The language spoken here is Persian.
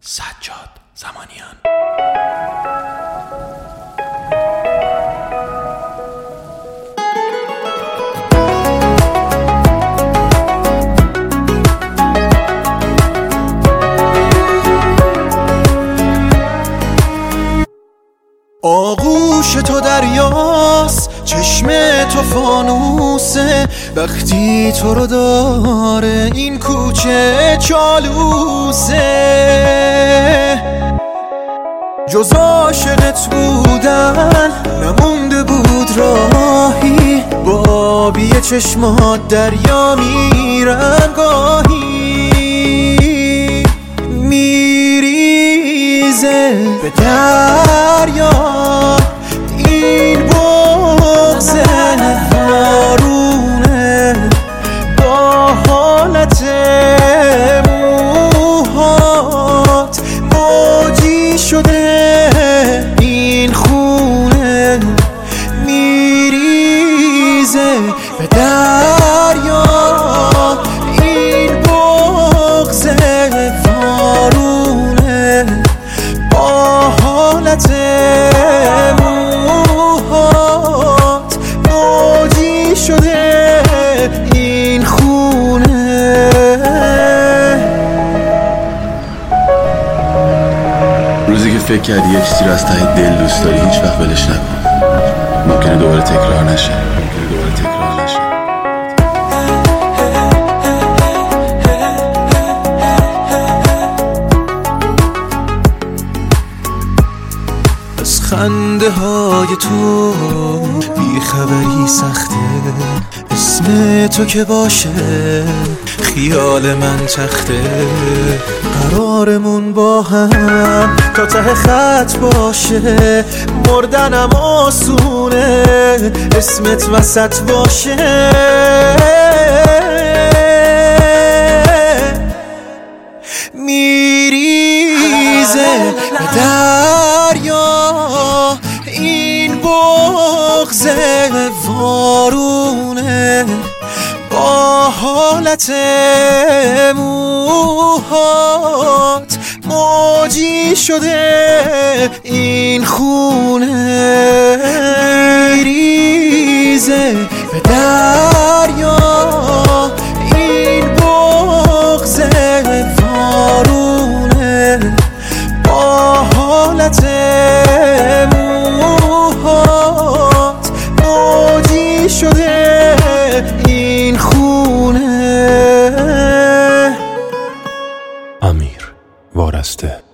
سجاد زمانیان. آغوش تو دریاست، چشم تو فانوسه، وقتی تو رو داره این کوچه چالوسه. جز عاشقت بودن نمونده بود راهی، با آبی چشمات دریا میرن گاهی، میریزه به دریا این بغض وارونه، با حالت موهات موجی شده این خونه، میریزه به دریا این بغض وارونه، با حالت موهات موجی شده این خونه. روزی که فکر کردی یه چیزی رو از ته دل دوست داری هیچ وقت ولش نکن، ممکنه دوباره تکرار نشه. از خنده های تو بیخبری سخته، اسم تو که باشه خیال من تخته، قرارمون با هم تا ته خط باشه، مردنم آسونه اسمت وسط باشه، میریزه به دریا این بغض وارونه، با حالت موهات موجی شده این خونه، میریزه به دریا این بغض وارونه، با حالت موهات موجی شده این خونه. امیر وارسته.